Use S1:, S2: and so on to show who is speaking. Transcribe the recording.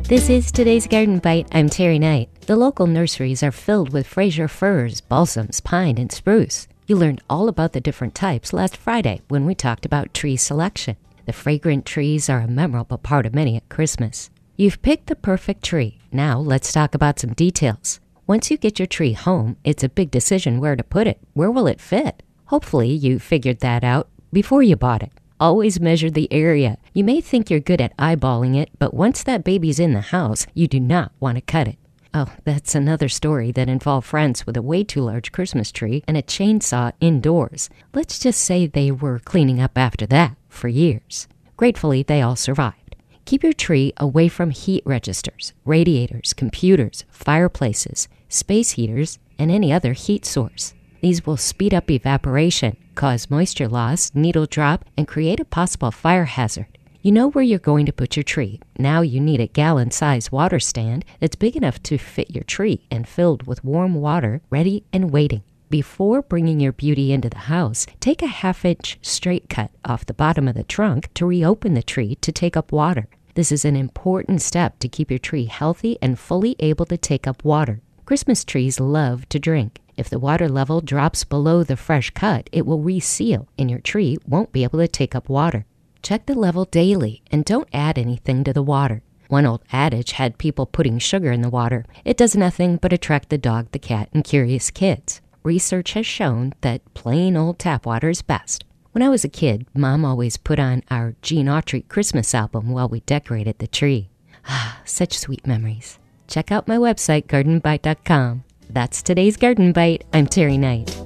S1: This is today's Garden Bite. I'm Terry Knight. The local nurseries are filled with Fraser firs, balsams, pine, and spruce. You learned all about the different types last Friday when we talked about tree selection. The fragrant trees are a memorable part of many at Christmas. You've picked the perfect tree. Now let's talk about some details. Once you get your tree home, it's a big decision where to put it. Where will it fit? Hopefully you figured that out before you bought it. Always measure the area. You may think you're good at eyeballing it, but once that baby's in the house, you do not want to cut it. Oh, that's another story that involved friends with a way too large Christmas tree and a chainsaw indoors. Let's just say they were cleaning up after that for years. Gratefully, they all survived. Keep your tree away from heat registers, radiators, computers, fireplaces, space heaters, and any other heat source. These will speed up evaporation, cause moisture loss, needle drop, and create a possible fire hazard. You know where you're going to put your tree. Now you need a gallon-sized water stand that's big enough to fit your tree and filled with warm water, ready and waiting. Before bringing your beauty into the house, take a half-inch straight cut off the bottom of the trunk to reopen the tree to take up water. This is an important step to keep your tree healthy and fully able to take up water. Christmas trees love to drink. If the water level drops below the fresh cut, it will reseal and your tree won't be able to take up water. Check the level daily and don't add anything to the water. One old adage had people putting sugar in the water. It does nothing but attract the dog, the cat, and curious kids. Research has shown that plain old tap water is best. When I was a kid, Mom always put on our Gene Autry Christmas album while we decorated the tree. Ah, such sweet memories. Check out my website, gardenbite.com. That's today's Garden Bite. I'm Terry Knight.